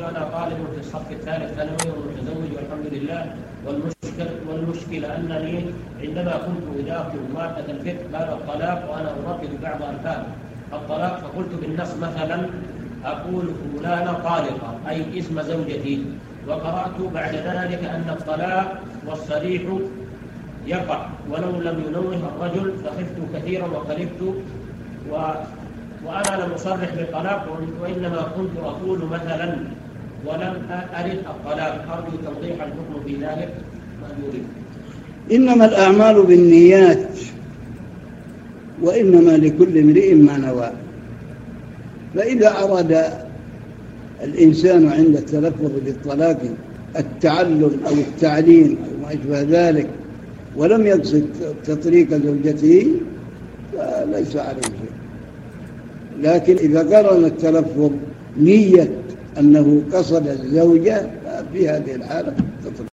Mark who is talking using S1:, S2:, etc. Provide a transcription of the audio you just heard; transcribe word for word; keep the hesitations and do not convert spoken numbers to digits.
S1: أنا طالب في الصف الثالث ثانوي ومتزوج والحمد لله، والمشكلة, والمشكلة أنني عندما كنت أذاكر مادة الفقه باب الطلاق وأنا أردد بعض ألفاظ الطلاق، فقلت بالنص مثلا أقول فلانة طالقة أي اسم زوجتي، وقرأت بعد ذلك أن الطلاق والصريح يقع ولو لم ينوه الرجل، فخفت كثيرا وخلفت و... وأنا لم أصرح بالطلاق، وإنما كنت أقول مثلا ولم أرد الطلاق. أرجو توضيح الحكم في ذلك مأجورين.
S2: إنما الأعمال بالنيات وإنما لكل امرئ ما نوى. فإذا أراد الإنسان عند التلفظ بالطلاق التعلم أو التعليم أو ما أشبه ذلك ولم يقصد تطليق زوجته فليس عليه شيء. لكن إذا قرن التلفظ نية أنه قصد الزوجة ففي هذه الحالة تطلق.